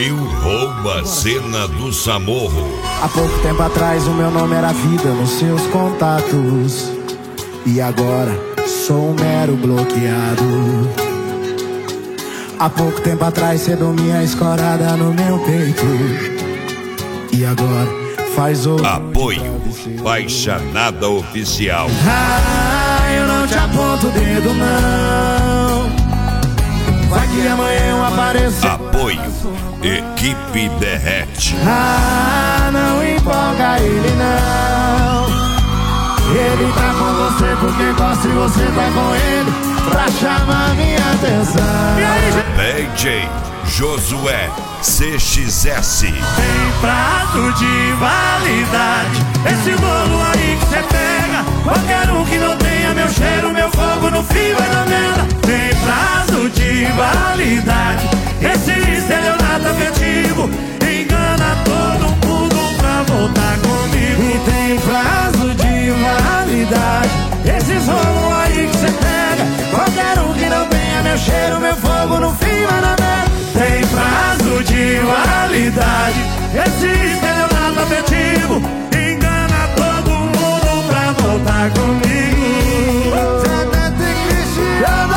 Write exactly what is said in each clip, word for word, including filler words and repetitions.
Gil rouba a cena do Samorro. Há pouco tempo atrás o meu nome era vida nos seus contatos, e agora sou um mero bloqueado. Há pouco tempo atrás você dormia escorada no meu peito, e agora faz outro. Apoio Baixanada Oficial. Ah, eu não te aponto o dedo não, vai que amanhã eu apareço. Apoio Equipe Derrete. Ah, não empolga ele não, ele tá com você porque gosta e você tá com ele pra chamar minha atenção. D J Josué C X S. Tem prazo de validade esse bolo aí que cê pega. Qualquer um que não tenha meu cheiro, meu fogo no fio vai na merda. Tem prazo de validade esse estelionato afetivo, engana todo mundo pra voltar comigo. E tem prazo de validade esses rolos aí que cê pega. Qualquer um que não tenha meu cheiro, meu fogo no fio vai na merda. Tem prazo de validade esse estelionato afetivo, engana todo mundo pra voltar comigo. Cedete Cristiano,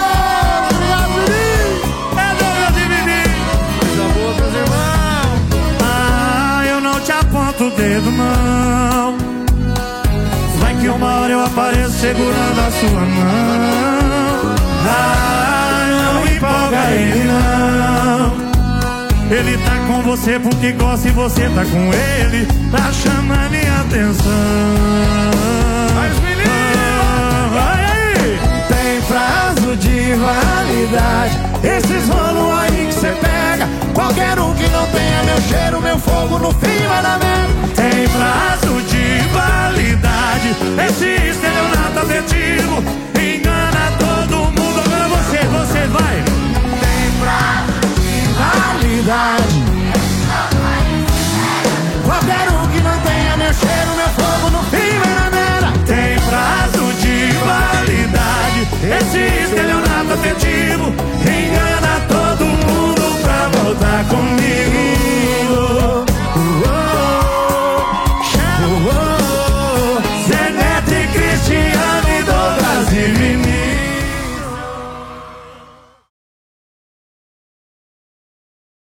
É Douglas e Vini. coisa boa, meus irmãos. Ah, eu não te aponto o dedo não, vai que uma hora eu apareço segurando a sua mão. Ah, não empolga ele não, ele tá com você porque gosta e você tá com ele pra chamar minha atenção. Mas menino, ah, vai aí. tem prazo de validade esses rolos